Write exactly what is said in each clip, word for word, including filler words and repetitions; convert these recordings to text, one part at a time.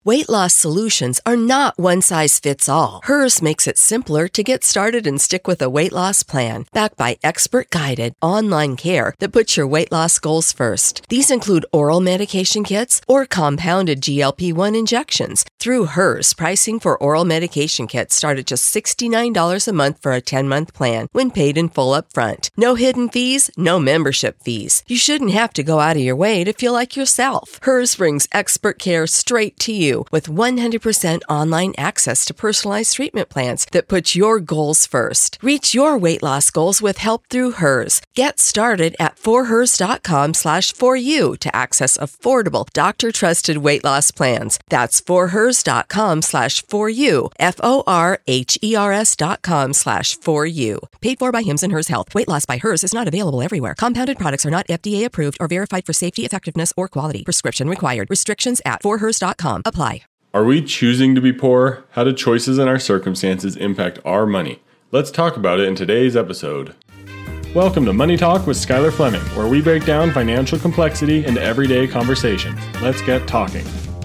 Weight loss solutions are not one size fits all. Hers makes it simpler to get started and stick with a weight loss plan, backed by expert-guided online care that puts your weight loss goals first. These include oral medication kits or compounded G L P one injections. Through Hers, pricing for oral medication kits start at just sixty-nine dollars a month for a ten-month plan when paid in full upfront. No hidden fees, no membership fees. You shouldn't have to go out of your way to feel like yourself. Hers brings expert care straight to you with one hundred percent online access to personalized treatment plans that put your goals first. Reach your weight loss goals with help through Hers. Get started at forhers.com slash for you to access affordable, doctor-trusted weight loss plans. That's forhers.com slash for you, F O R H E R S dot com slash for you. Paid for by Hims and Hers Health. Weight loss by Hers is not available everywhere. Compounded products are not F D A approved or verified for safety, effectiveness, or quality. Prescription required. Restrictions at forhers dot com apply. Are we choosing to be poor? How do choices in our circumstances impact our money? Let's talk about it in today's episode. Welcome to Money Talk with Skylar Fleming, where we break down financial complexity into everyday conversations. Let's get talking.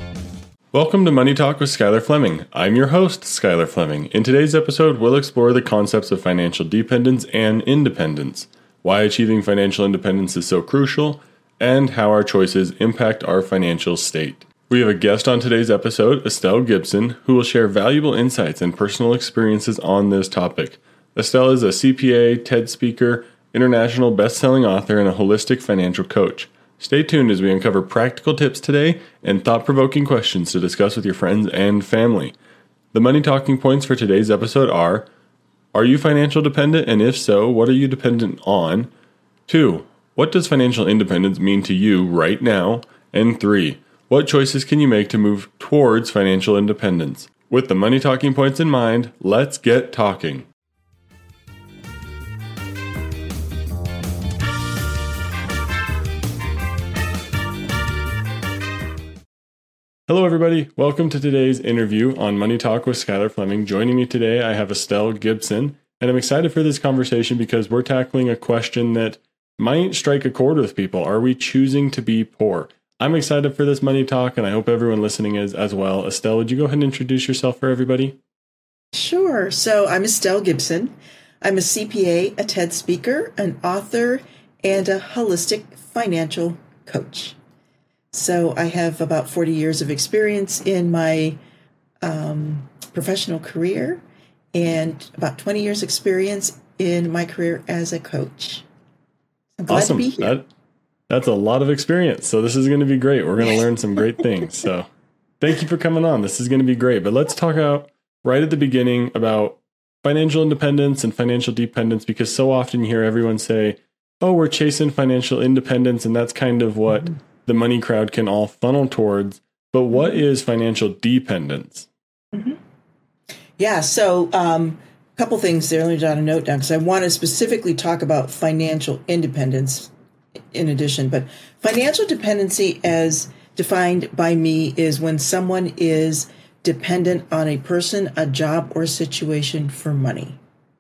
Welcome to Money Talk with Skylar Fleming. I'm your host, Skylar Fleming. In today's episode, we'll explore the concepts of financial dependence and independence, why achieving financial independence is so crucial, and how our choices impact our financial state. We have a guest on today's episode, Estelle Gibson, who will share valuable insights and personal experiences on this topic. Estelle is a C P A, TED speaker, international best-selling author, and a holistic financial coach. Stay tuned as we uncover practical tips today and thought-provoking questions to discuss with your friends and family. The money talking points for today's episode are: are you financial dependent, and if so, what are you dependent on? Two, what does financial independence mean to you right now? And three, what choices can you make to move towards financial independence? With the money talking points in mind, let's get talking. Hello, everybody. Welcome to today's interview on Money Talk with Skylar Fleming. Joining me today, I have Estelle Gibson, and I'm excited for this conversation because we're tackling a question that might strike a chord with people. Are we choosing to be poor? I'm excited for this Money Talk, and I hope everyone listening is as well. Estelle, would you go ahead and introduce yourself for everybody? Sure. So I'm Estelle Gibson. I'm a C P A, a TED speaker, an author, and a holistic financial coach. So I have about forty years of experience in my um, professional career and about twenty years experience in my career as a coach. I'm glad awesome. to be here. That, that's a lot of experience. So this is going to be great. We're going to learn some great things. So thank you for coming on. This is going to be great. But let's talk out right at the beginning about financial independence and financial dependence, because so often you hear everyone say, oh, we're chasing financial independence. And that's kind of what mm-hmm. the money crowd can all funnel towards. But what is financial dependence? Mm-hmm. Yeah. So um, a couple things there. Let me jot a note down because I want to specifically talk about financial independence in addition. But financial dependency, as defined by me, is when someone is dependent on a person, a job, or a situation for money.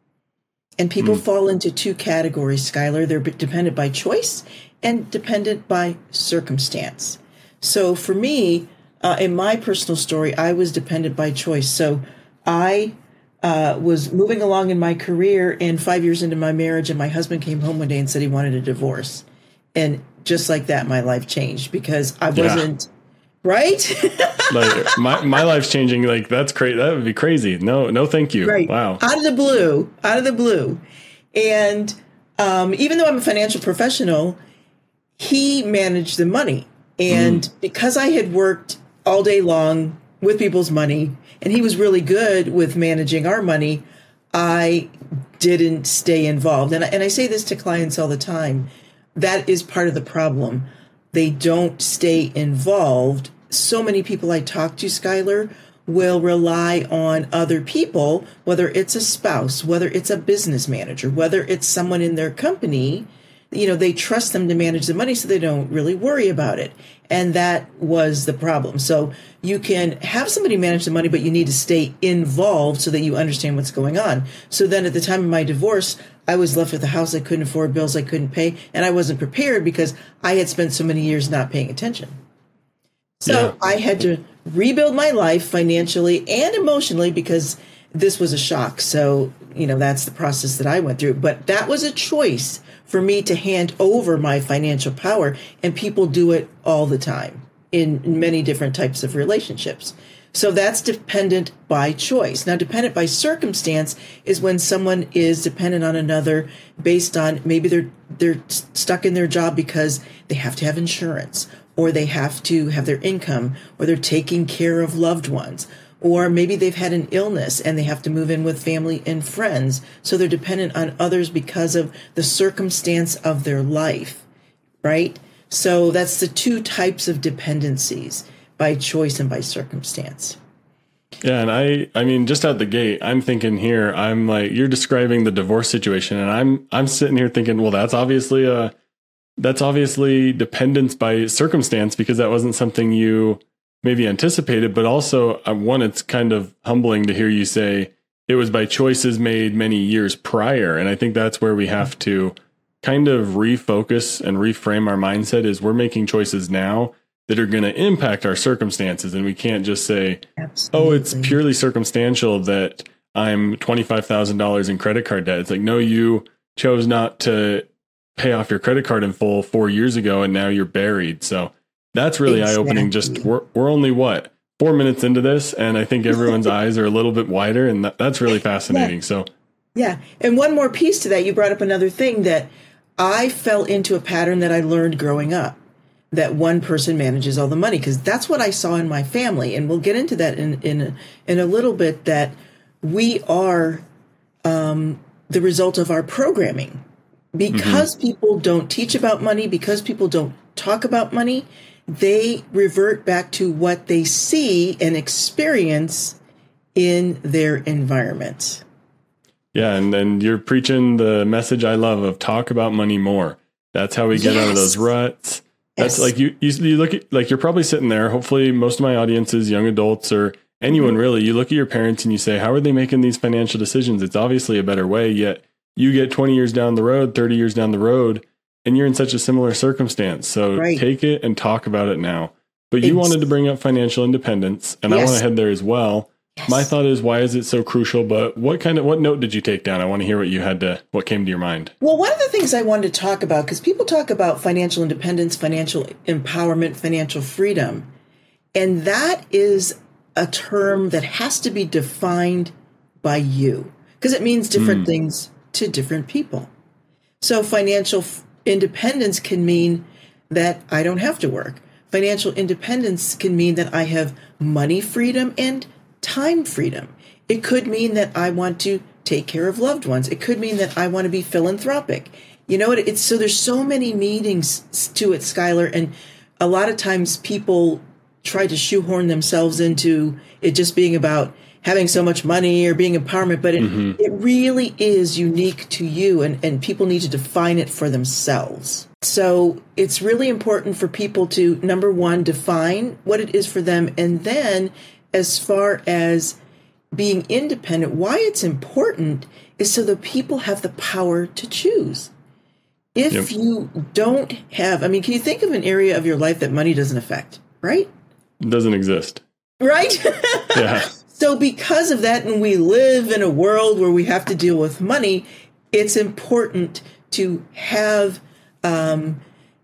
And people mm. fall into two categories, Skylar. They're dependent by choice and dependent by circumstance. So for me, uh, in my personal story, I was dependent by choice. So I uh, was moving along in my career, and five years into my marriage, and my husband came home one day and said he wanted a divorce. And just like that, my life changed because I wasn't, yeah. right? Like my, my life's changing. Like, that's crazy. That would be crazy. No, no, thank you. Right. Wow. Out of the blue, out of the blue. And um, even though I'm a financial professional, he managed the money. And mm. because I had worked all day long with people's money, and he was really good with managing our money, I didn't stay involved. And I, and I say this to clients all the time. That is part of the problem. They don't stay involved. So many people I talk to, Skylar, will rely on other people, whether it's a spouse, whether it's a business manager, whether it's someone in their company. You know, they trust them to manage the money so they don't really worry about it. And that was the problem. So you can have somebody manage the money, but you need to stay involved so that you understand what's going on. So then at the time of my divorce, I was left with a house I couldn't afford, bills I couldn't pay, and I wasn't prepared because I had spent so many years not paying attention. So Yeah. I had to rebuild my life financially and emotionally because this was a shock. So, you know, that's the process that I went through. But that was a choice for me to hand over my financial power. And people do it all the time in many different types of relationships. So that's dependent by choice. Now, dependent by circumstance is when someone is dependent on another based on maybe they're they're stuck in their job because they have to have insurance, or they have to have their income, or they're taking care of loved ones, or maybe they've had an illness and they have to move in with family and friends. So they're dependent on others because of the circumstance of their life, right? So that's the two types of dependencies, by choice and by circumstance. Yeah, and I I mean, just out the gate, I'm thinking here, I'm like, you're describing the divorce situation, and I'm I'm sitting here thinking, well, that's obviously a that's obviously dependence by circumstance, because that wasn't something you maybe anticipated, but also uh, one, it's kind of humbling to hear you say it was by choices made many years prior. And I think that's where we have to kind of refocus and reframe our mindset, is we're making choices now that are going to impact our circumstances. And we can't just say, Absolutely. oh, it's purely circumstantial that I'm twenty-five thousand dollars in credit card debt. It's like, no, you chose not to pay off your credit card in full four years ago, and now you're buried. So that's really Exactly. eye-opening. Just we're, we're only, what, four minutes into this, and I think everyone's eyes are a little bit wider, and that, that's really fascinating. Yeah. So Yeah. And one more piece to that, you brought up another thing that I fell into a pattern that I learned growing up, that one person manages all the money, because that's what I saw in my family. And we'll get into that in in a, in a little bit, that we are um, the result of our programming. Because mm-hmm. people don't teach about money, because people don't talk about money, they revert back to what they see and experience in their environment. yeah, and then you're preaching the message I love of talk about money more. That's how we get Yes. out of those ruts. That's Yes. like you, you, you look at, like, you're probably sitting there. Hopefully most of my audience is young adults or anyone mm-hmm. really. You look at your parents and you say, how are they making these financial decisions? It's obviously a better way. Yet you get twenty years down the road, thirty years down the road, and you're in such a similar circumstance. So Right. take it and talk about it now. But you Ex- wanted to bring up financial independence, and Yes. I want to head there as well. Yes. My thought is, why is it so crucial? But what kind of, what note did you take down? I want to hear what you had to, what came to your mind. Well, one of the things I wanted to talk about, because people talk about financial independence, financial empowerment, financial freedom, and that is a term that has to be defined by you, because it means different mm. things to different people. So financial f- independence can mean that I don't have to work. Financial independence can mean that I have money freedom and time freedom. It could mean that I want to take care of loved ones. It could mean that I want to be philanthropic. You know what? It's so there's so many meanings to it, Skylar, and a lot of times people try to shoehorn themselves into it just being about having so much money or being empowerment, but it, mm-hmm. it really is unique to you, and, and people need to define it for themselves. So it's really important for people to, number one, define what it is for them, and then as far as being independent, why it's important is so that people have the power to choose. If yep. you don't have, I mean, can you think of an area of your life that money doesn't affect, right? It doesn't exist. Right? Yeah. So because of that, and we live in a world where we have to deal with money, it's important to have um,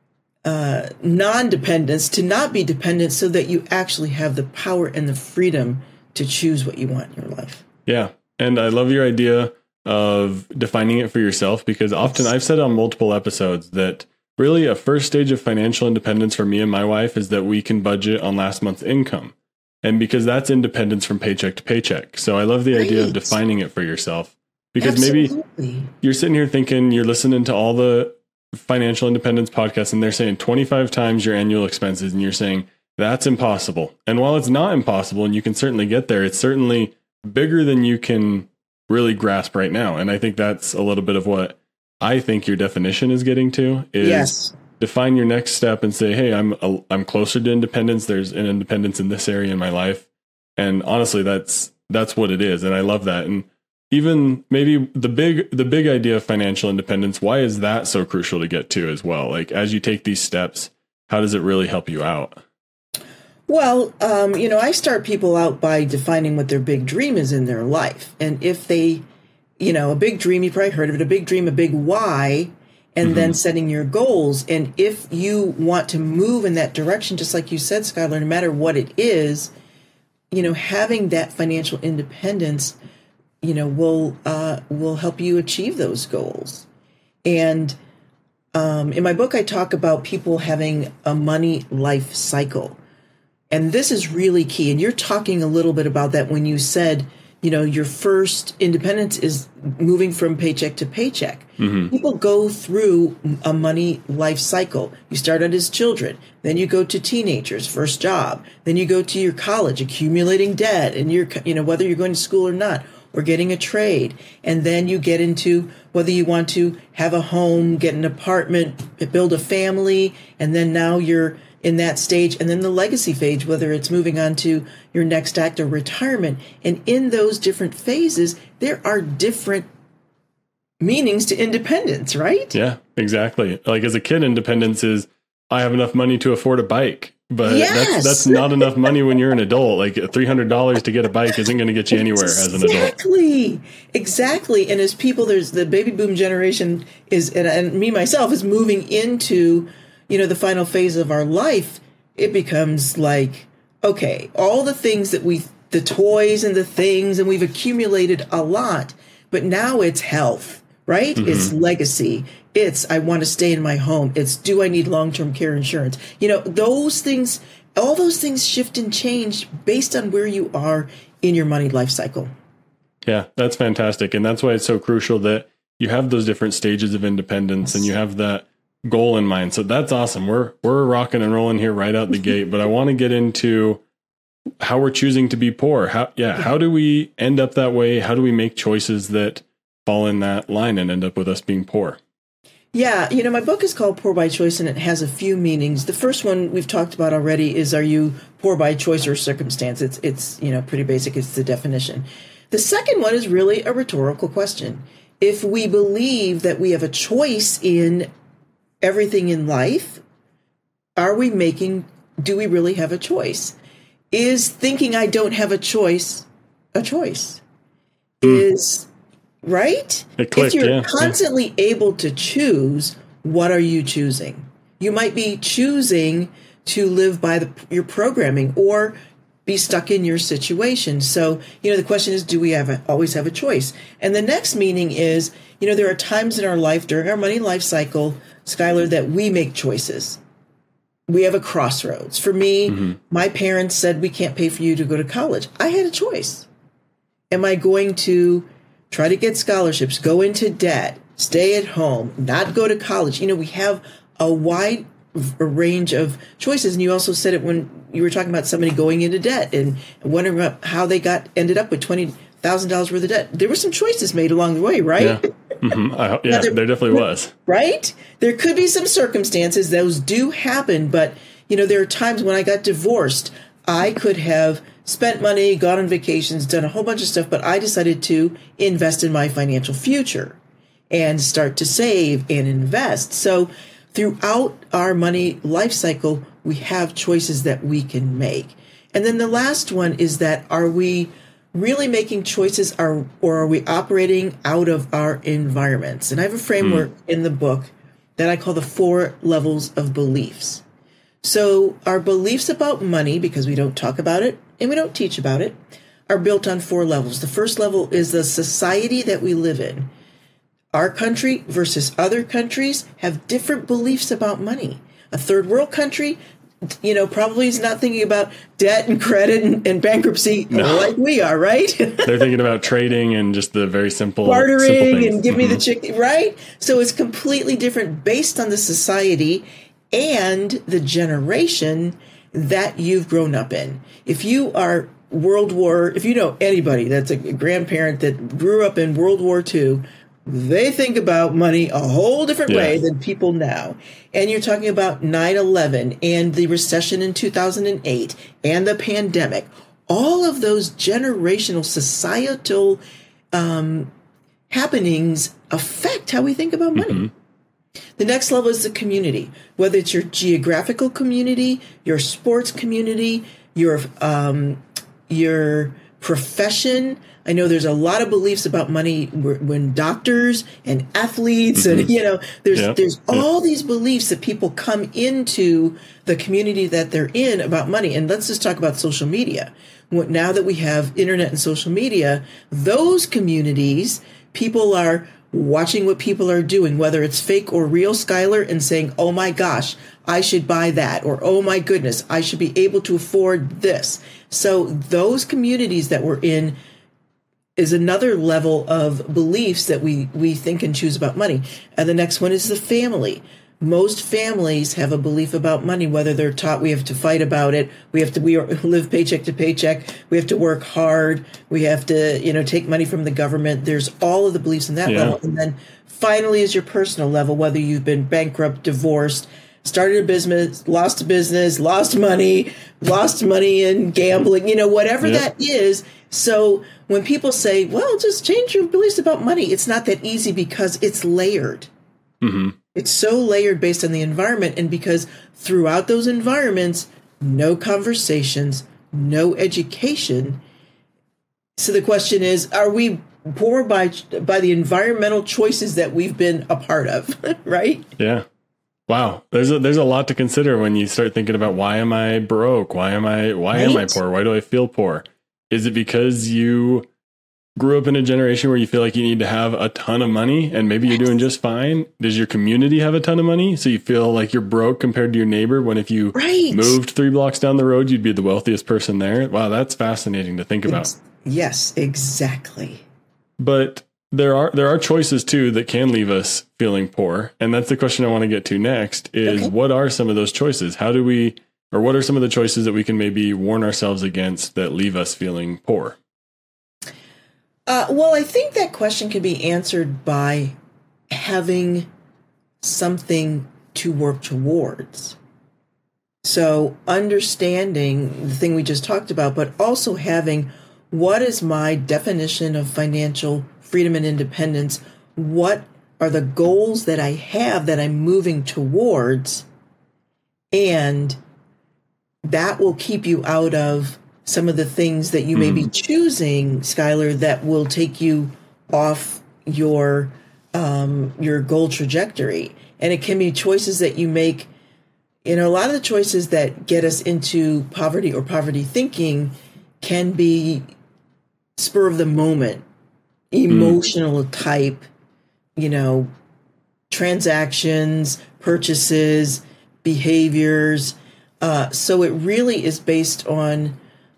uh, non-dependence, to not be dependent, so that you actually have the power and the freedom to choose what you want in your life. Yeah. And I love your idea of defining it for yourself, because often I've said on multiple episodes that really a first stage of financial independence for me and my wife is that we can budget on last month's income. And because that's independence from paycheck to paycheck. So I love the right. idea of defining it for yourself, because Absolutely. maybe you're sitting here thinking, you're listening to all the financial independence podcasts and they're saying twenty-five times your annual expenses. And you're saying that's impossible. And while it's not impossible, and you can certainly get there, it's certainly bigger than you can really grasp right now. And I think that's a little bit of what I think your definition is getting to, is yes. define your next step and say, hey, I'm a, I'm closer to independence. There's an independence in this area in my life. And honestly, that's that's what it is. And I love that. And even maybe the big the big idea of financial independence, why is that so crucial to get to as well? Like, as you take these steps, how does it really help you out? Well, um, you know, I start people out by defining what their big dream is in their life. And if they, you know, a big dream, you probably heard of it, a big dream, a big why, and mm-hmm. then setting your goals. And if you want to move in that direction, just like you said, Skylar, no matter what it is, you know, having that financial independence, you know, will uh, will help you achieve those goals. And um, in my book, I talk about people having a money life cycle. And this is really key. And you're talking a little bit about that when you said, you know, your first independence is moving from paycheck to paycheck. Mm-hmm. People go through a money life cycle. You start out as children, then you go to teenagers, first job, then you go to your college, accumulating debt, and you're, you know, whether you're going to school or not, or getting a trade. And then you get into whether you want to have a home, get an apartment, build a family, and then now you're in that stage, and then the legacy phase, whether it's moving on to your next act or retirement. And in those different phases, there are different meanings to independence, right? Yeah, exactly. Like as a kid, independence is, I have enough money to afford a bike. But yes. that's that's not enough money when you're an adult. Like three hundred dollars to get a bike isn't going to get you anywhere exactly. as an adult. Exactly. Exactly. And as people, there's the baby boom generation is, and, and me myself is moving into, you know, the final phase of our life. It becomes like, okay, all the things that we, the toys and the things, and we've accumulated a lot, but now it's health, right? Mm-hmm. It's legacy. It's, I want to stay in my home. It's, do I need long-term care insurance? You know, those things, all those things shift and change based on where you are in your money life cycle. Yeah, that's fantastic. And that's why it's so crucial that you have those different stages of independence yes. and you have that goal in mind. So that's awesome. We're, we're rocking and rolling here right out the gate, but I want to get into how we're choosing to be poor. How, yeah. How do we end up that way? How do we make choices that fall in that line and end up with us being poor? Yeah, you know, my book is called Poor by Choice, and it has a few meanings. The first one we've talked about already is, are you poor by choice or circumstance? It's, it's you know, pretty basic. It's the definition. The second one is really a rhetorical question. If we believe that we have a choice in everything in life, are we making, do we really have a choice? Is thinking I don't have a choice a choice? Mm. Is... Right? Clicked, if you're yeah. constantly able to choose, what are you choosing? You might be choosing to live by the, your programming or be stuck in your situation. So, you know, the question is, do we have a, always have a choice? And the next meaning is, you know, there are times in our life during our money life cycle, Skylar, that we make choices. We have a crossroads. For me, mm-hmm. my parents said, we can't pay for you to go to college. I had a choice. Am I going to try to get scholarships, go into debt, stay at home, not go to college? You know, we have a wide range of choices. And you also said it when you were talking about somebody going into debt and wondering about how they got ended up with twenty thousand dollars worth of debt. There were some choices made along the way, right? Yeah, mm-hmm. I, yeah there, there definitely was. Right? There could be some circumstances. Those do happen. But, you know, there are times when I got divorced, I could have spent money, gone on vacations, done a whole bunch of stuff, but I decided to invest in my financial future and start to save and invest. So throughout our money life cycle, we have choices that we can make. And then the last one is that, are we really making choices, or, or are we operating out of our environments? And I have a framework mm. in the book that I call the four levels of beliefs. So our beliefs about money, because we don't talk about it and we don't teach about it, are built on four levels. The first level is the society that we live in. Our country versus other countries have different beliefs about money. A third world country, you know, probably is not thinking about debt and credit and, and bankruptcy no. like we are, right? They're thinking about trading and just the very simple bartering simple and give mm-hmm. me the chicken, right? So it's completely different based on the society and the generation that you've grown up in. If you are World War, if you know anybody that's a grandparent that grew up in World War Two, they think about money a whole different yeah. way than people now. And you're talking about nine eleven and the recession in two thousand eight and the pandemic. All of those generational societal um, happenings affect how we think about money. Mm-hmm. The next level is the community, whether it's your geographical community, your sports community, your um, your profession. I know there's a lot of beliefs about money when doctors and athletes mm-hmm. and, you know, there's yep. there's yep. all these beliefs that people come into the community that they're in about money. And let's just talk about social media. Now that we have internet and social media, those communities, people are watching what people are doing, whether it's fake or real, Skylar, and saying, oh my gosh, I should buy that, or oh my goodness, I should be able to afford this. So those communities that we're in is another level of beliefs that we, we think and choose about money. And the next one is the family. Most families have a belief about money, whether they're taught we have to fight about it, we have to we live paycheck to paycheck, we have to work hard, we have to, you know, take money from the government. There's all of the beliefs in that yeah. level. And then finally is your personal level, whether you've been bankrupt, divorced, started a business, lost a business, lost money, lost money in gambling, you know, whatever yep. that is. So when people say, well, just change your beliefs about money, it's not that easy because it's layered. Mm-hmm. It's so layered based on the environment. And because throughout those environments, no conversations, no education. So the question is, are we poor by by the environmental choices that we've been a part of, right? Yeah. Wow. There's a, there's a lot to consider when you start thinking about, why am I broke? Why am I, why right? am I poor? Why do I feel poor? Is it because you grew up in a generation where you feel like you need to have a ton of money and maybe you're doing just fine? Does your community have a ton of money, so you feel like you're broke compared to your neighbor, when if you right. moved three blocks down the road, you'd be the wealthiest person there? Wow, that's fascinating to think about. Yes, exactly. But there are there are choices too that can leave us feeling poor, and that's the question I want to get to next is okay. What are some of those choices? How do we, or what are some of the choices that we can maybe warn ourselves against that leave us feeling poor? Uh, well, I think that question can be answered by having something to work towards. So understanding the thing we just talked about, but also having, what is my definition of financial freedom and independence? What are the goals that I have that I'm moving towards? And that will keep you out of some of the things that you may be choosing, Skylar, that will take you off your um, your goal trajectory. And it can be choices that you make. You know, a lot of the choices that get us into poverty or poverty thinking can be spur of the moment, emotional mm. type, you know, transactions, purchases, behaviors. Uh, so it really is based on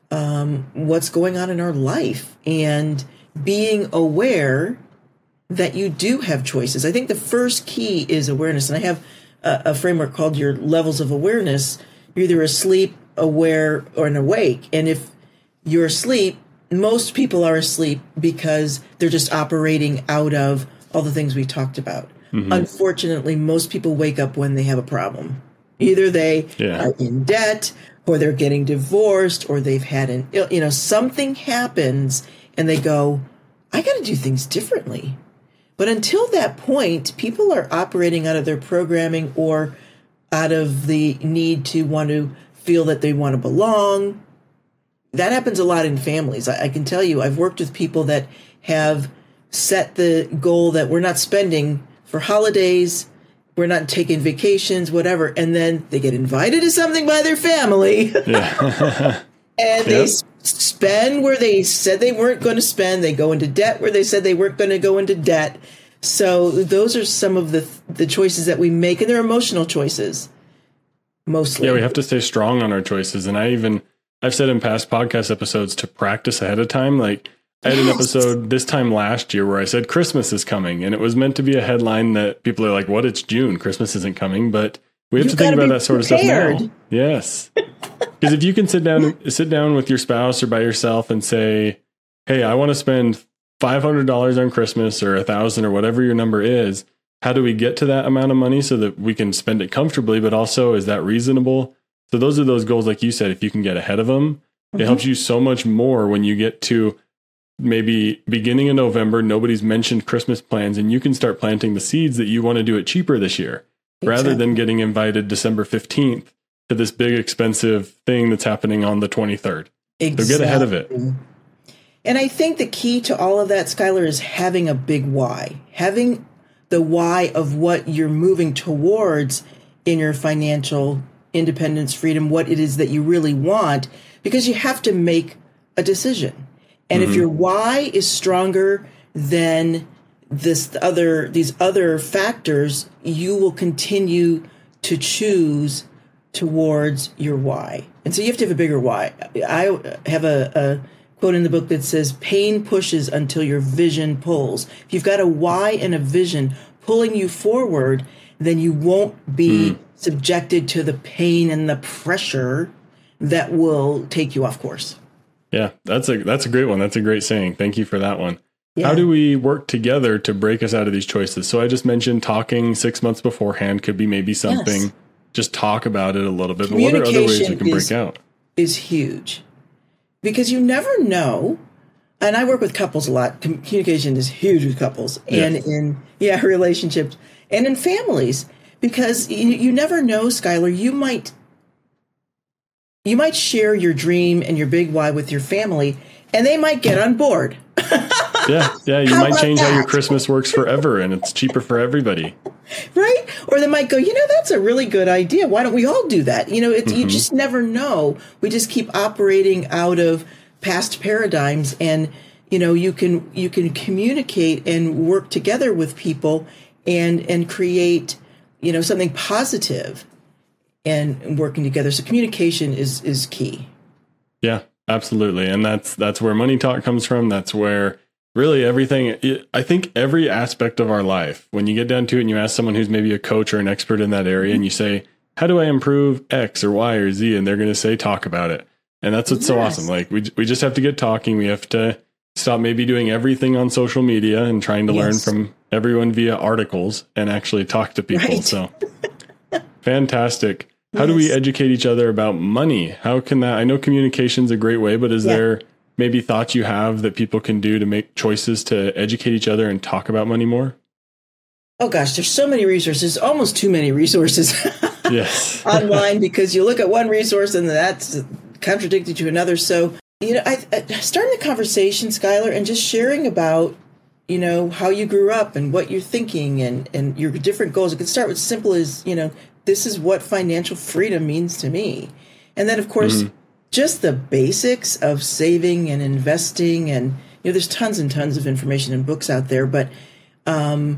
Um, what's going on in our life and being aware that you do have choices. I think the first key is awareness. And I have a, a framework called your levels of awareness. You're either asleep, aware, or an awake. And if you're asleep, most people are asleep because they're just operating out of all the things we talked about. Mm-hmm. Unfortunately, most people wake up when they have a problem. Either they yeah. are in debt, or they're getting divorced, or they've had an, you know, something happens and they go, I got to do things differently. But until that point, people are operating out of their programming or out of the need to want to feel that they want to belong. That happens a lot in families. I, I can tell you, I've worked with people that have set the goal that we're not spending for holidays, we're not taking vacations, whatever. And then they get invited to something by their family. Yeah. and they yep. spend where they said they weren't going to spend. They go into debt where they said they weren't going to go into debt. So those are some of the the choices that we make, and they're emotional choices, mostly. Yeah, we have to stay strong on our choices. And I even, I've said in past podcast episodes to practice ahead of time. Like, I had an episode this time last year where I said Christmas is coming, and it was meant to be a headline that people are like, what, it's June, Christmas isn't coming, but we have you to think about that sort of stuff now. Yes. Because if you can sit down sit down with your spouse or by yourself and say, hey, I want to spend five hundred dollars on Christmas or a thousand or whatever your number is, how do we get to that amount of money so that we can spend it comfortably, but also is that reasonable? So those are those goals, like you said, if you can get ahead of them, mm-hmm. it helps you so much more when you get to maybe beginning of November, nobody's mentioned Christmas plans, and you can start planting the seeds that you want to do it cheaper this year, exactly. rather than getting invited December fifteenth to this big expensive thing that's happening on the twenty-third. Exactly. So get ahead of it. And I think the key to all of that, Skylar, is having a big why. Having the why of what you're moving towards in your financial independence, freedom, what it is that you really want, because you have to make a decision. And mm-hmm. if your why is stronger than this other, these other factors, you will continue to choose towards your why. And so you have to have a bigger why. I have a, a quote in the book that says, pain pushes until your vision pulls. If you've got a why and a vision pulling you forward, then you won't be mm. subjected to the pain and the pressure that will take you off course. Yeah, that's a that's a great one. That's a great saying. Thank you for that one. Yeah. How do we work together to break us out of these choices? So I just mentioned talking six months beforehand could be maybe something. Yes. Just talk about it a little bit. But what are other ways we can break out? Is huge. Because you never know, and I work with couples a lot. Communication is huge with couples and yes. in yeah relationships and in families, because you, you never know, Skylar. You might you might share your dream and your big why with your family, and they might get on board. yeah, yeah. You might change that? how your Christmas works forever, and it's cheaper for everybody. Right? Or they might go, you know, that's a really good idea. Why don't we all do that? You know, it's, mm-hmm. you just never know. We just keep operating out of past paradigms, and, you know, you can, you can communicate and work together with people and, and create, you know, something positive and working together. So communication is, is key. Yeah, absolutely. And that's, that's where Money Talk comes from. That's where really everything, I think every aspect of our life, when you get down to it and you ask someone who's maybe a coach or an expert in that area and you say, how do I improve X or Y or Z? And they're going to say, talk about it. And that's what's yes. so awesome. Like we we just have to get talking. We have to stop maybe doing everything on social media and trying to yes. learn from everyone via articles and actually talk to people. Right. So fantastic. How yes. do we educate each other about money? How can that, I know communication's a great way, but is yeah. there maybe thoughts you have that people can do to make choices to educate each other and talk about money more? Oh gosh, there's so many resources, almost too many resources yes. online, because you look at one resource and that's contradicted to another. So, you know, I, I starting the conversation, Skylar, and just sharing about, you know, how you grew up and what you're thinking and, and your different goals. It could start with simple as, you know, this is what financial freedom means to me. And then, of course, mm-hmm. just the basics of saving and investing. And, you know, there's tons and tons of information and books out there, but um,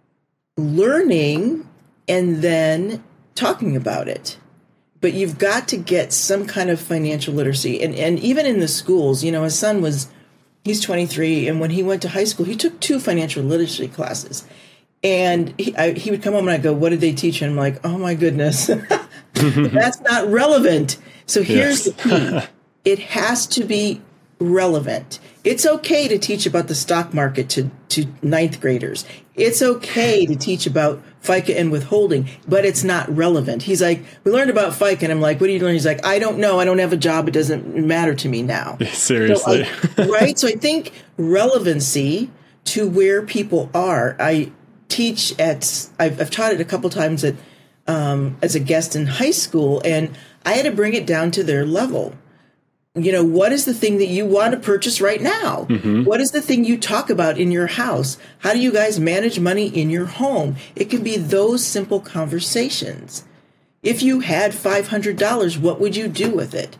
learning and then talking about it. But you've got to get some kind of financial literacy. And, and even in the schools, you know, his son was, he's twenty-three. And when he went to high school, he took two financial literacy classes. And he, I, he would come home and I'd go, what did they teach him? I'm like, oh my goodness, that's not relevant. So here's yes. the key. It has to be relevant. It's okay to teach about the stock market to, to ninth graders. It's okay to teach about FICA and withholding, but it's not relevant. He's like, we learned about FICA, and I'm like, what do you learn? He's like, I don't know. I don't have a job. It doesn't matter to me now. Seriously. So I, right? So I think relevancy to where people are. I teach at, I've, I've taught it a couple times at um, as a guest in high school, and I had to bring it down to their level. You know, what is the thing that you want to purchase right now? Mm-hmm. What is the thing you talk about in your house? How do you guys manage money in your home? It can be those simple conversations. If you had five hundred dollars, what would you do with it?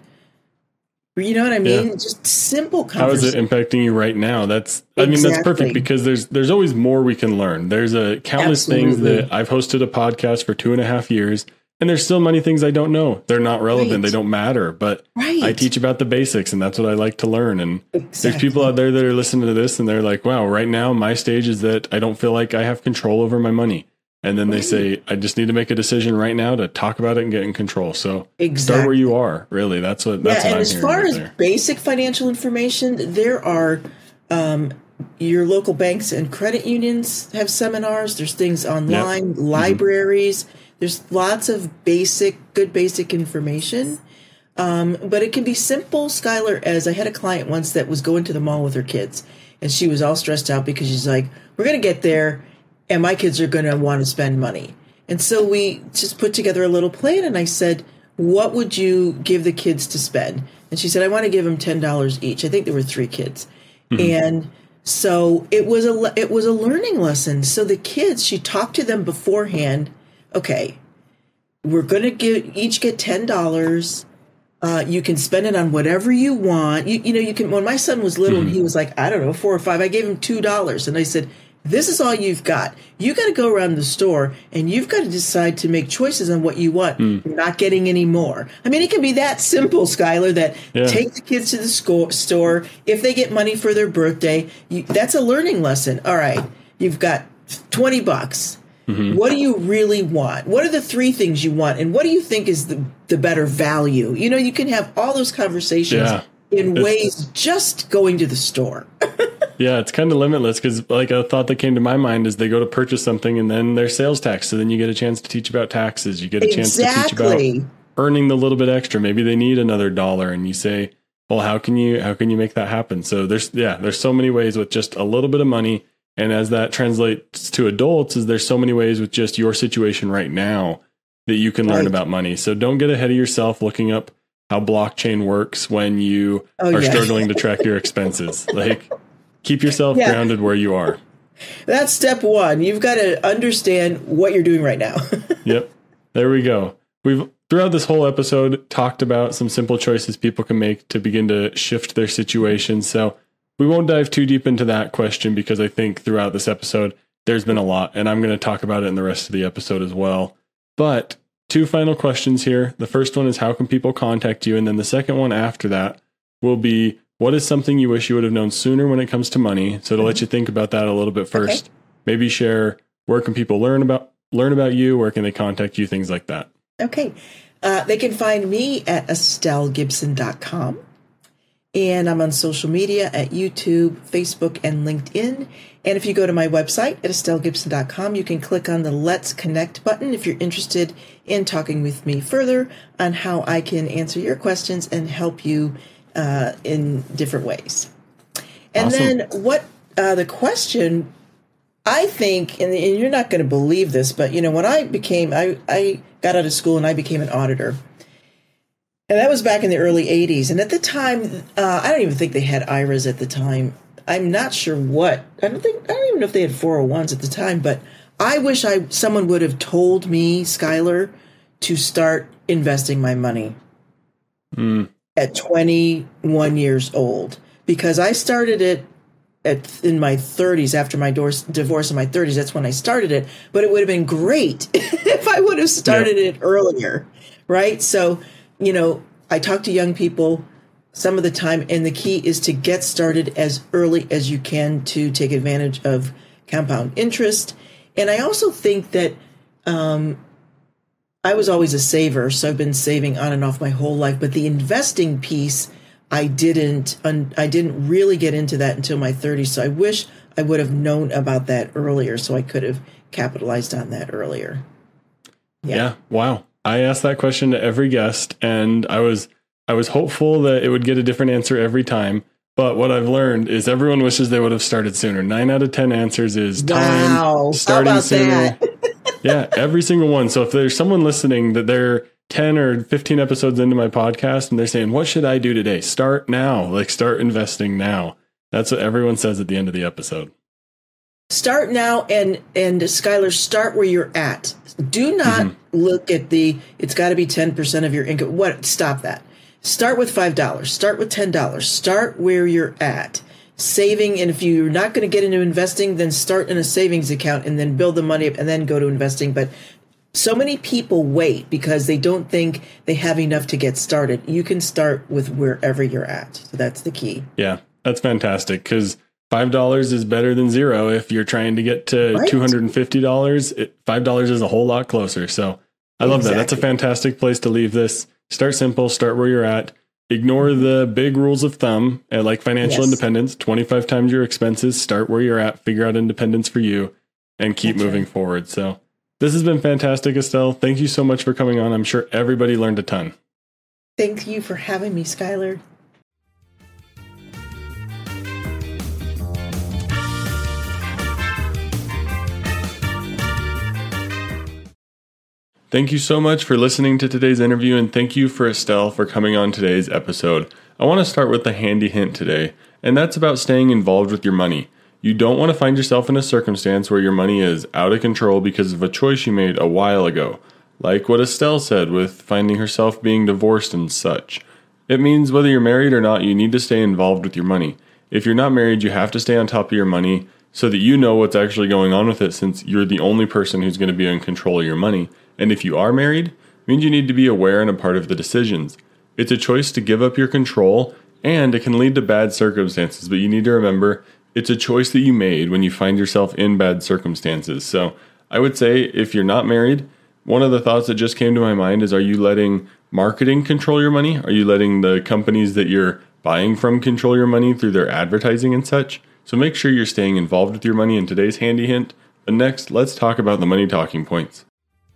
You know what I mean? Yeah. Just simple conversations. How is it impacting you right now? That's, I exactly. mean, that's perfect, because there's there's always more we can learn. There's a countless Absolutely. things that I've hosted a podcast for two and a half years. And there's still many things I don't know. They're not relevant. Right. They don't matter. But right. I teach about the basics, and that's what I like to learn. And exactly. there's people out there that are listening to this, and they're like, wow, right now my stage is that I don't feel like I have control over my money. And then right. they say, I just need to make a decision right now to talk about it and get in control. So exactly. start where you are, really. That's what, that's yeah, what I'm hearing. And as far right as there. basic financial information, there are um, your local banks and credit unions have seminars. There's things online, yep. libraries. Mm-hmm. There's lots of basic, good basic information, um, but it can be simple, Skylar, as I had a client once that was going to the mall with her kids, and she was all stressed out because she's like, we're going to get there, and my kids are going to want to spend money. And so we just put together a little plan, and I said, what would you give the kids to spend? And she said, I want to give them ten dollars each. I think there were three kids. Mm-hmm. And so it was a, it was a learning lesson. So the kids, she talked to them beforehand. Okay, we're going to give each get ten dollars. Uh, you can spend it on whatever you want. You, you know, you can, when my son was little mm-hmm. and he was like, I don't know, four or five, I gave him two dollars. And I said, this is all you've got. You got to go around the store and you've got to decide to make choices on what you want. Mm. You're not getting any more. I mean, it can be that simple, Skylar, that yeah. take the kids to the sco- store. If they get money for their birthday, you, that's a learning lesson. All right, you've got twenty bucks. Mm-hmm. What do you really want? What are the three things you want? And what do you think is the, the better value? You know, you can have all those conversations yeah. in it's, ways just going to the store. Yeah, it's kind of limitless because like a thought that came to my mind is they go to purchase something and then there's sales tax. So then you get a chance to teach about taxes. You get a exactly. chance to teach about earning the little bit extra. Maybe they need another dollar and you say, well, how can you, how can you make that happen? So there's, yeah, there's so many ways with just a little bit of money. And as that translates to adults is there's so many ways with just your situation right now that you can learn right. about money. So don't get ahead of yourself looking up how blockchain works when you oh, are yeah. struggling to track your expenses. Like, keep yourself yeah. grounded where you are. That's step one. You've got to understand what you're doing right now. Yep. There we go. We've, throughout this whole episode, talked about some simple choices people can make to begin to shift their situation. So we won't dive too deep into that question because I think throughout this episode, there's been a lot, and I'm going to talk about it in the rest of the episode as well. But two final questions here. The first one is, how can people contact you? And then the second one after that will be, what is something you wish you would have known sooner when it comes to money? So to mm-hmm. let you think about that a little bit first, okay. maybe share where can people learn about learn about you, where can they contact you, things like that. Okay. Uh, they can find me at estelle gibson dot com. And I'm on social media at YouTube, Facebook, and LinkedIn. And if you go to my website at estelle gibson dot com, you can click on the Let's Connect button if you're interested in talking with me further on how I can answer your questions and help you Uh, in different ways. And awesome. Then what uh, the question, I think, and, and you're not going to believe this, but, you know, when I became, I, I got out of school and I became an auditor. And that was back in the early eighties. And at the time, uh, I don't even think they had I R As at the time. I'm not sure what. I don't think, I don't even know if they had four oh ones at the time, but I wish I someone would have told me, Skylar, to start investing my money. Mm. At twenty-one years old, because I started it at in my thirties after my divorce, divorce in my thirties. That's when I started it. But it would have been great if I would have started yeah. it earlier, right? So, you know, I talk to young people some of the time, and the key is to get started as early as you can to take advantage of compound interest. And I also think that um, I was always a saver, so I've been saving on and off my whole life. But the investing piece, I didn't, I didn't really get into that until my thirties. So I wish I would have known about that earlier, so I could have capitalized on that earlier. Yeah. yeah. Wow. I asked that question to every guest, and I was, I was hopeful that it would get a different answer every time. But what I've learned is everyone wishes they would have started sooner. Nine out of ten answers is time, wow. starting How about sooner. That? Yeah, every single one. So if there's someone listening that they're ten or fifteen episodes into my podcast and they're saying, what should I do today? Start now. Like, start investing now. That's what everyone says at the end of the episode. Start now, and, and Skylar, start where you're at. Do not mm-hmm. look at the, it's got to be ten percent of your income. What? Stop that. Start with five dollars. Start with ten dollars. Start where you're at. Saving, and if you're not going to get into investing, then start in a savings account and then build the money up and then go to investing. But so many people wait because they don't think they have enough to get started. You can start with wherever you're at. So that's the key. Yeah, that's fantastic, because five dollars is better than zero. If you're trying to get to right? two hundred fifty dollars, it, five dollars is a whole lot closer. So I love exactly. that. That's a fantastic place to leave this. Start simple, start where you're at. Ignore the big rules of thumb, uh, like financial yes. independence, twenty-five times your expenses, start where you're at, figure out independence for you, and keep That's moving right. forward. So this has been fantastic, Estelle. Thank you so much for coming on. I'm sure everybody learned a ton. Thank you for having me, Skylar. Thank you so much for listening to today's interview, and thank you for Estelle for coming on today's episode. I want to start with the handy hint today, and that's about staying involved with your money. You don't want to find yourself in a circumstance where your money is out of control because of a choice you made a while ago, like what Estelle said with finding herself being divorced and such. It means whether you're married or not, you need to stay involved with your money. If you're not married, you have to stay on top of your money so that you know what's actually going on with it, since you're the only person who's going to be in control of your money. And if you are married, it means you need to be aware and a part of the decisions. It's a choice to give up your control, and it can lead to bad circumstances, but you need to remember it's a choice that you made when you find yourself in bad circumstances. So I would say if you're not married, one of the thoughts that just came to my mind is, are you letting marketing control your money? Are you letting the companies that you're buying from control your money through their advertising and such? So make sure you're staying involved with your money in today's handy hint. But next, let's talk about the money talking points.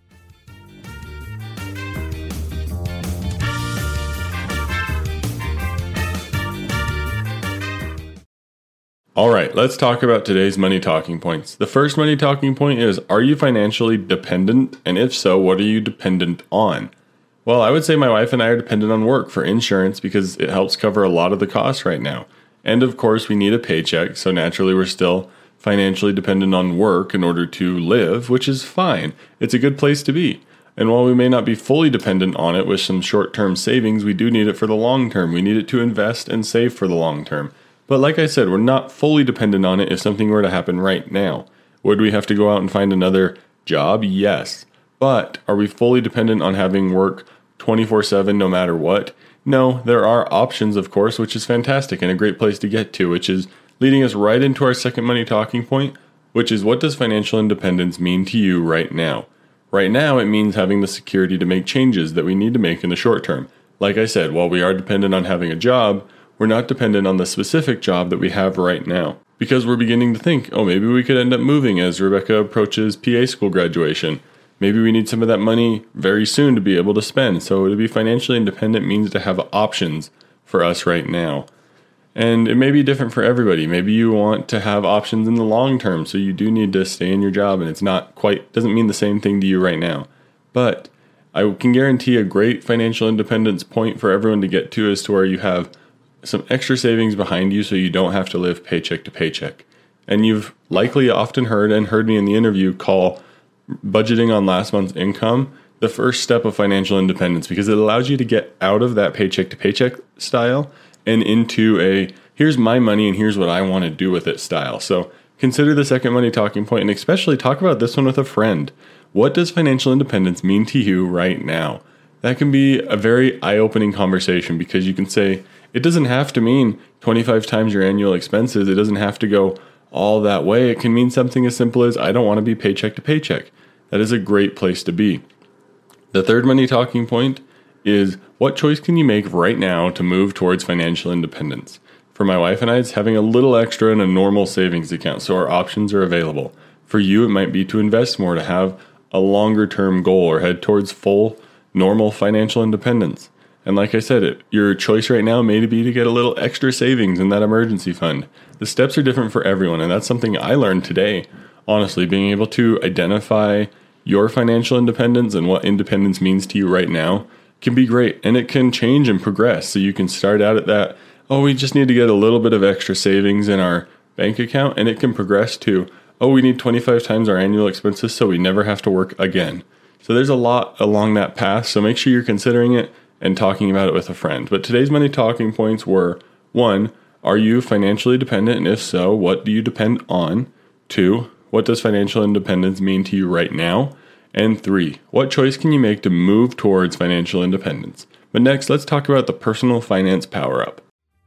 All right, let's talk about today's money talking points. The first money talking point is, are you financially dependent? And if so, what are you dependent on? Well, I would say my wife and I are dependent on work for insurance because it helps cover a lot of the costs right now. And of course, we need a paycheck, so naturally we're still financially dependent on work in order to live, which is fine. It's a good place to be. And while we may not be fully dependent on it with some short-term savings, we do need it for the long term. We need it to invest and save for the long term. But like I said, we're not fully dependent on it if something were to happen right now. Would we have to go out and find another job? Yes. But are we fully dependent on having work twenty-four seven no matter what? No, there are options, of course, which is fantastic and a great place to get to, which is leading us right into our second money talking point, which is, what does financial independence mean to you right now? Right now, it means having the security to make changes that we need to make in the short term. Like I said, while we are dependent on having a job, we're not dependent on the specific job that we have right now, because we're beginning to think, oh, maybe we could end up moving as Rebecca approaches P A school graduation. Maybe we need some of that money very soon to be able to spend. So to be financially independent means to have options for us right now. And it may be different for everybody. Maybe you want to have options in the long term, so you do need to stay in your job, and it's not quite, doesn't mean the same thing to you right now. But I can guarantee a great financial independence point for everyone to get to is to where you have some extra savings behind you so you don't have to live paycheck to paycheck. And you've likely often heard and heard me in the interview call budgeting on last month's income the first step of financial independence, because it allows you to get out of that paycheck to paycheck style and into a here's my money and here's what I want to do with it style. So consider the second money talking point, and especially talk about this one with a friend. What does financial independence mean to you right now? That can be a very eye-opening conversation, because you can say, it doesn't have to mean twenty-five times your annual expenses. It doesn't have to go all that way. It can mean something as simple as, I don't want to be paycheck to paycheck. That is a great place to be. The third money talking point is, what choice can you make right now to move towards financial independence? For my wife and I, it's having a little extra in a normal savings account, so our options are available. For you, it might be to invest more, to have a longer term goal, or head towards full, normal financial independence. And like I said, it, your choice right now may be to get a little extra savings in that emergency fund. The steps are different for everyone, and that's something I learned today. Honestly, being able to identify your financial independence and what independence means to you right now can be great, and it can change and progress. So you can start out at that, oh, we just need to get a little bit of extra savings in our bank account, and it can progress to, oh, we need twenty-five times our annual expenses so we never have to work again. So there's a lot along that path, so make sure you're considering it and talking about it with a friend. But today's money talking points were, one, are you financially dependent? And if so, what do you depend on? Two, what does financial independence mean to you right now? And three, what choice can you make to move towards financial independence? But next, let's talk about the personal finance power-up.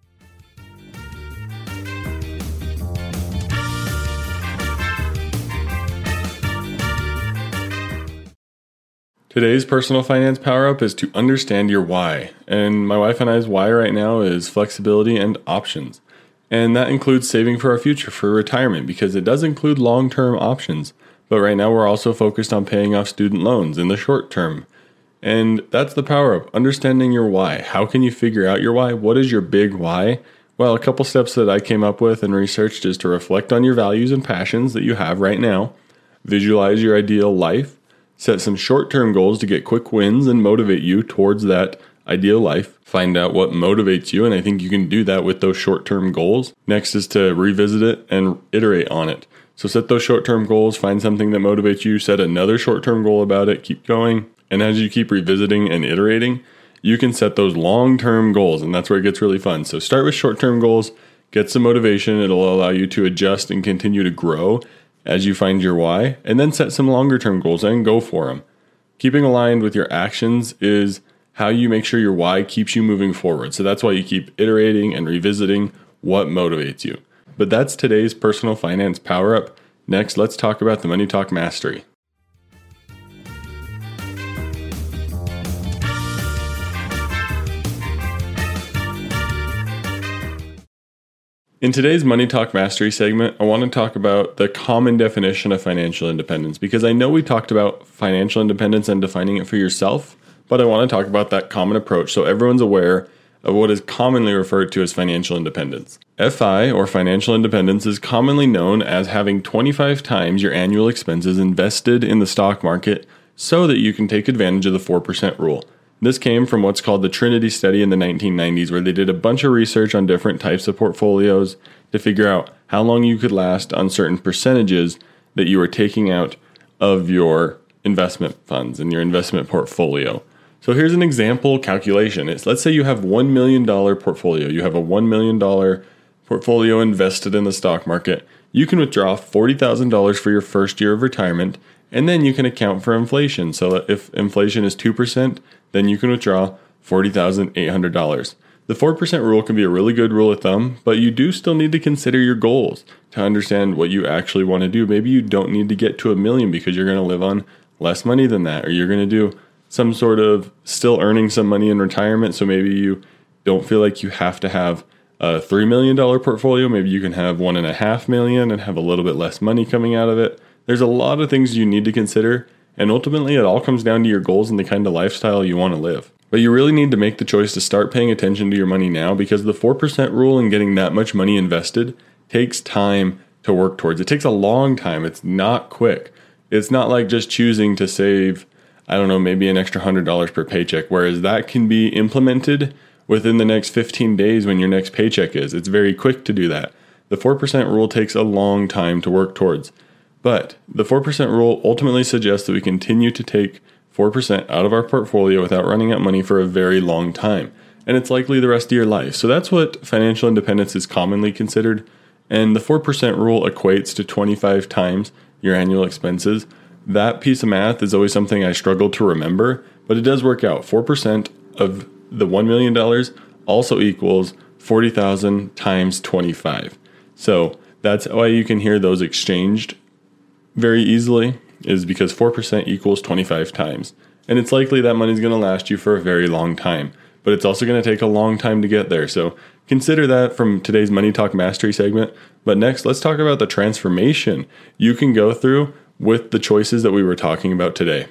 Today's personal finance power-up is to understand your why. And my wife and I's why right now is flexibility and options. And that includes saving for our future, for retirement, because it does include long-term options. But right now we're also focused on paying off student loans in the short term. And that's the power-up, understanding your why. How can you figure out your why? What is your big why? Well, a couple steps that I came up with and researched is to reflect on your values and passions that you have right now, visualize your ideal life, Set some short-term goals to get quick wins and motivate you towards that ideal life. Find out what motivates you, and I think you can do that with those short-term goals. Next is to revisit it and iterate on it. So set those short-term goals, find something that motivates you, set another short-term goal about it, keep going. And as you keep revisiting and iterating, you can set those long-term goals, and that's where it gets really fun. So start with short-term goals, get some motivation. It'll allow you to adjust and continue to grow as you find your why, and then set some longer-term goals and go for them. Keeping aligned with your actions is how you make sure your why keeps you moving forward. So that's why you keep iterating and revisiting what motivates you. But that's today's personal finance power up. Next, let's talk about the Money Talk Mastery. In today's Money Talk Mastery segment, I want to talk about the common definition of financial independence, because I know we talked about financial independence and defining it for yourself, but I want to talk about that common approach so everyone's aware of what is commonly referred to as financial independence. F I, or financial independence, is commonly known as having twenty-five times your annual expenses invested in the stock market so that you can take advantage of the four percent rule. This came from what's called the Trinity study in the nineteen nineties, where they did a bunch of research on different types of portfolios to figure out how long you could last on certain percentages that you were taking out of your investment funds and your investment portfolio. So here's an example calculation. It's, let's say you have one million dollars portfolio. You have a one million dollars portfolio invested in the stock market. You can withdraw forty thousand dollars for your first year of retirement, and then you can account for inflation. So if inflation is two percent, then you can withdraw forty thousand eight hundred dollars. The four percent rule can be a really good rule of thumb, but you do still need to consider your goals to understand what you actually want to do. Maybe you don't need to get to a million because you're going to live on less money than that, or you're going to do some sort of still earning some money in retirement. So maybe you don't feel like you have to have a three million dollars portfolio. Maybe you can have one and a half million and have a little bit less money coming out of it. There's a lot of things you need to consider. And ultimately, it all comes down to your goals and the kind of lifestyle you want to live. But you really need to make the choice to start paying attention to your money now, because the four percent rule and getting that much money invested takes time to work towards. It takes a long time. It's not quick. It's not like just choosing to save, I don't know, maybe an extra one hundred dollars per paycheck, whereas that can be implemented within the next fifteen days when your next paycheck is. It's very quick to do that. The four percent rule takes a long time to work towards. But the four percent rule ultimately suggests that we continue to take four percent out of our portfolio without running out money for a very long time. And it's likely the rest of your life. So that's what financial independence is commonly considered. And the four percent rule equates to twenty-five times your annual expenses. That piece of math is always something I struggle to remember, but it does work out. four percent of the one million dollars also equals forty thousand times twenty-five. So that's why you can hear those exchanged very easily, is because four percent equals twenty-five times. And it's likely that money's going to last you for a very long time, but it's also going to take a long time to get there. So consider that from today's Money Talk Mastery segment. But next, let's talk about the transformation you can go through with the choices that we were talking about today.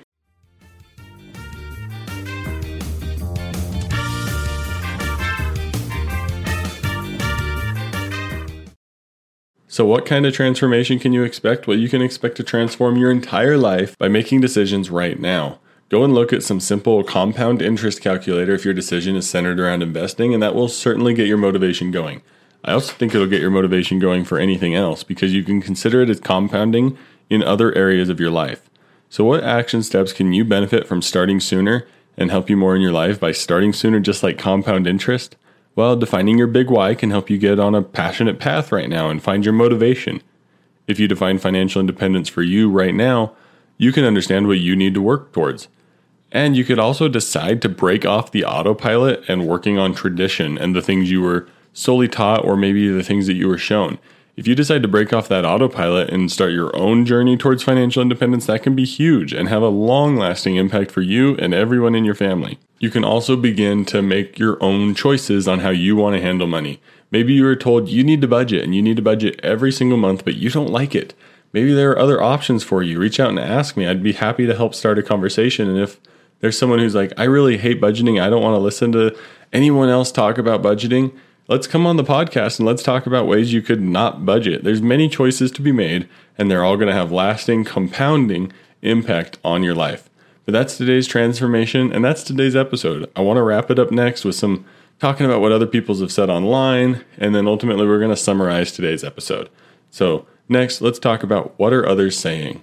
So what kind of transformation can you expect? Well, you can expect to transform your entire life by making decisions right now. Go and look at some simple compound interest calculator if your decision is centered around investing, and that will certainly get your motivation going. I also think it'll get your motivation going for anything else, because you can consider it as compounding in other areas of your life. So what action steps can you benefit from starting sooner and help you more in your life by starting sooner, just like compound interest? Well, defining your big why can help you get on a passionate path right now and find your motivation. If you define financial independence for you right now, you can understand what you need to work towards. And you could also decide to break off the autopilot and working on tradition and the things you were solely taught, or maybe the things that you were shown. If you decide to break off that autopilot and start your own journey towards financial independence, that can be huge and have a long-lasting impact for you and everyone in your family. You can also begin to make your own choices on how you want to handle money. Maybe you were told you need to budget and you need to budget every single month, but you don't like it. Maybe there are other options for you. Reach out and ask me. I'd be happy to help start a conversation. And if there's someone who's like, I really hate budgeting, I don't want to listen to anyone else talk about budgeting, let's come on the podcast and let's talk about ways you could not budget. There's many choices to be made, and they're all going to have lasting, compounding impact on your life. But that's today's transformation, and that's today's episode. I want to wrap it up next with some talking about what other people have said online, and then ultimately we're going to summarize today's episode. So next, let's talk about what are others saying.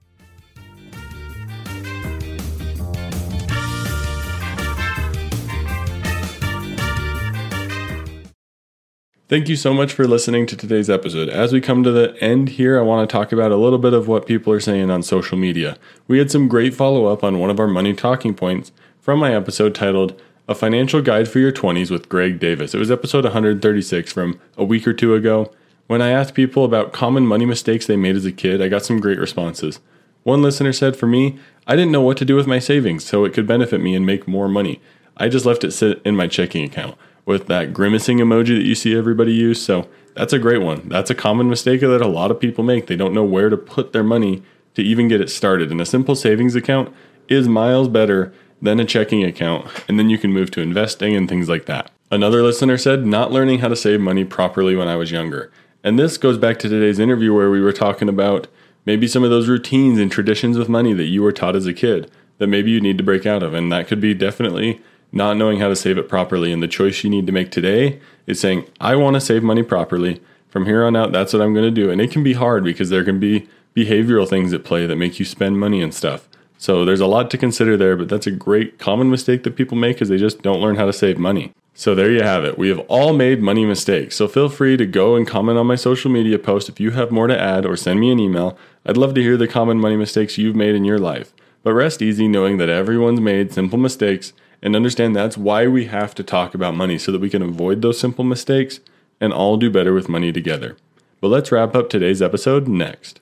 Thank you so much for listening to today's episode. As we come to the end here, I want to talk about a little bit of what people are saying on social media. We had some great follow-up on one of our money talking points from my episode titled A Financial Guide for Your twenties with Greg Davis. It was episode one hundred thirty-six from a week or two ago. When I asked people about common money mistakes they made as a kid, I got some great responses. One listener said, for me, I didn't know what to do with my savings so it could benefit me and make more money. I just left it sit in my checking account, with that grimacing emoji that you see everybody use. So that's a great one. That's a common mistake that a lot of people make. They don't know where to put their money to even get it started. And a simple savings account is miles better than a checking account. And then you can move to investing and things like that. Another listener said, not learning how to save money properly when I was younger. And this goes back to today's interview where we were talking about maybe some of those routines and traditions with money that you were taught as a kid that maybe you need to break out of. And that could be definitely not knowing how to save it properly. And the choice you need to make today is saying, I want to save money properly. From here on out, that's what I'm going to do. And it can be hard because there can be behavioral things at play that make you spend money and stuff. So there's a lot to consider there, but that's a great common mistake that people make because they just don't learn how to save money. So there you have it. We have all made money mistakes. So feel free to go and comment on my social media post if you have more to add, or send me an email. I'd love to hear the common money mistakes you've made in your life. But rest easy knowing that everyone's made simple mistakes, and understand that's why we have to talk about money, so that we can avoid those simple mistakes and all do better with money together. But let's wrap up today's episode next.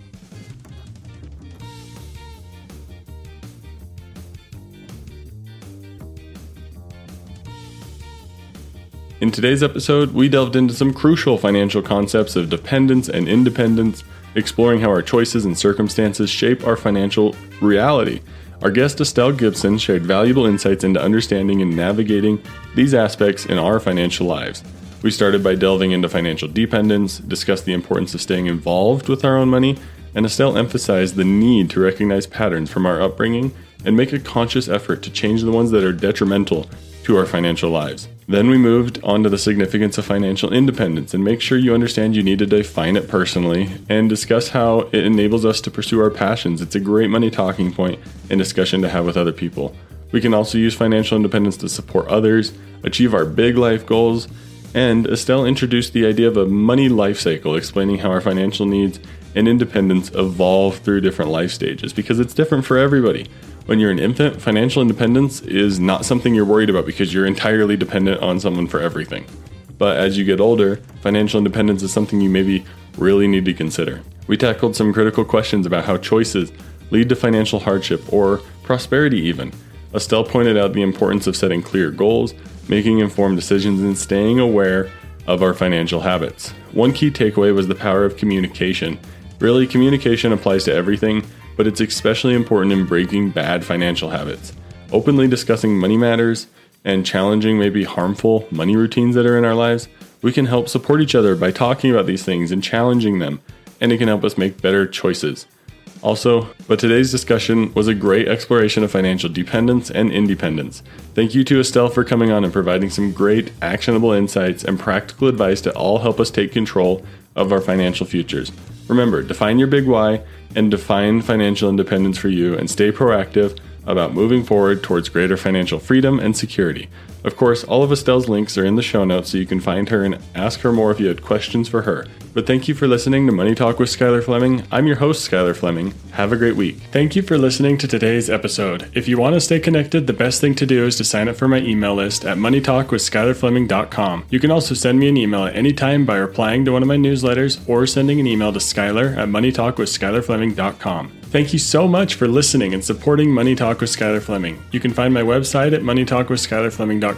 In today's episode, we delved into some crucial financial concepts of dependence and independence, exploring how our choices and circumstances shape our financial reality. Our guest Estelle Gibson shared valuable insights into understanding and navigating these aspects in our financial lives. We started by delving into financial dependence, discussed the importance of staying involved with our own money, and Estelle emphasized the need to recognize patterns from our upbringing and make a conscious effort to change the ones that are detrimental to our financial lives. Then we moved on to the significance of financial independence and make sure you understand you need to define it personally and discuss how it enables us to pursue our passions. It's a great money talking point and discussion to have with other people. We can also use financial independence to support others, achieve our big life goals, and Estelle introduced the idea of a money life cycle, explaining how our financial needs and independence evolve through different life stages because it's different for everybody. When you're an infant, financial independence is not something you're worried about because you're entirely dependent on someone for everything. But as you get older, financial independence is something you maybe really need to consider. We tackled some critical questions about how choices lead to financial hardship or prosperity even. Estelle pointed out the importance of setting clear goals, making informed decisions, and staying aware of our financial habits. One key takeaway was the power of communication. Really, communication applies to everything, but it's especially important in breaking bad financial habits. Openly discussing money matters and challenging maybe harmful money routines that are in our lives, we can help support each other by talking about these things and challenging them, and it can help us make better choices. Also, but today's discussion was a great exploration of financial dependence and independence. Thank you to Estelle for coming on and providing some great actionable insights and practical advice to all help us take control of our financial futures. Remember, define your big why and define financial independence for you, and stay proactive about moving forward towards greater financial freedom and security. Of course, all of Estelle's links are in the show notes so you can find her and ask her more if you had questions for her. But thank you for listening to Money Talk with Skylar Fleming. I'm your host, Skylar Fleming. Have a great week. Thank you for listening to today's episode. If you want to stay connected, the best thing to do is to sign up for my email list at money talk with skylar fleming dot com. You can also send me an email at any time by replying to one of my newsletters or sending an email to Skylar at money talk with skylar fleming dot com. Thank you so much for listening and supporting Money Talk with Skylar Fleming. You can find my website at money talk with skylar fleming dot com.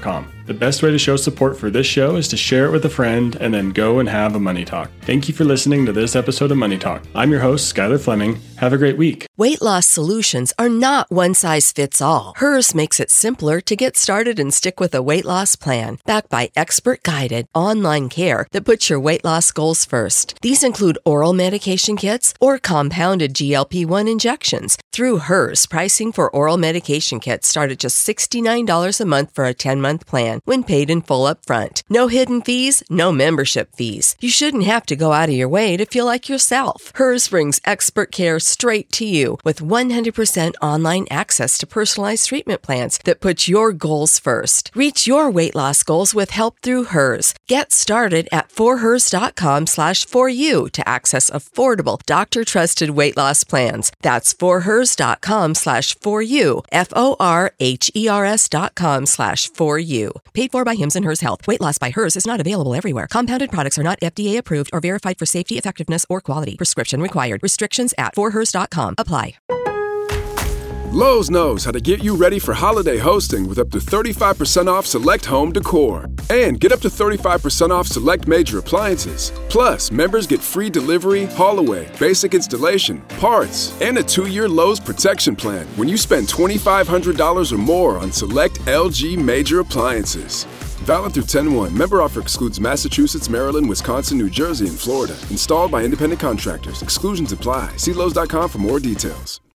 The best way to show support for this show is to share it with a friend and then go and have a money talk. Thank you for listening to this episode of Money Talk. I'm your host, Skylar Fleming. Have a great week. Weight loss solutions are not one size fits all. Hers makes it simpler to get started and stick with a weight loss plan, backed by expert-guided online care that puts your weight loss goals first. These include oral medication kits or compounded G L P one injections. Through Hers, pricing for oral medication kits start at just sixty-nine dollars a month for a ten-month plan when paid in full upfront. No hidden fees, no membership fees. You shouldn't have to go out of your way to feel like yourself. Hers brings expert care straight to you with one hundred percent online access to personalized treatment plans that put your goals first. Reach your weight loss goals with help through Hers. Get started at forhers.com slash for you to access affordable, doctor-trusted weight loss plans. That's forhers.com slash for you, F-O-R-H-E-R-S dot com slash for you. Paid for by Hims and Hers Health. Weight loss by Hers is not available everywhere. Compounded products are not F D A approved or verified for safety, effectiveness, or quality. Prescription required. Restrictions at for hers dot com apply. Lowe's knows how to get you ready for holiday hosting with up to thirty-five percent off select home decor. And get up to thirty-five percent off select major appliances. Plus, members get free delivery, haul away, basic installation, parts, and a two-year Lowe's protection plan when you spend twenty-five hundred dollars or more on select L G major appliances. Valid through ten one. Member offer excludes Massachusetts, Maryland, Wisconsin, New Jersey, and Florida. Installed by independent contractors. Exclusions apply. See Lowe's dot com for more details.